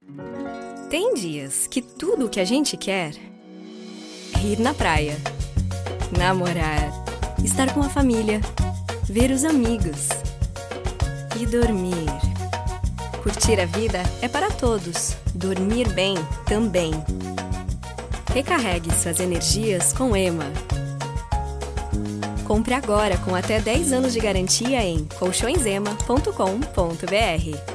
Tem dias que tudo o que a gente quer é ir na praia, namorar, estar com a família, ver os amigos e dormir. Curtir a vida é para todos, dormir bem também. Recarregue suas energias com Ema. Compre agora com até 10 anos de garantia em colchõesema.com.br.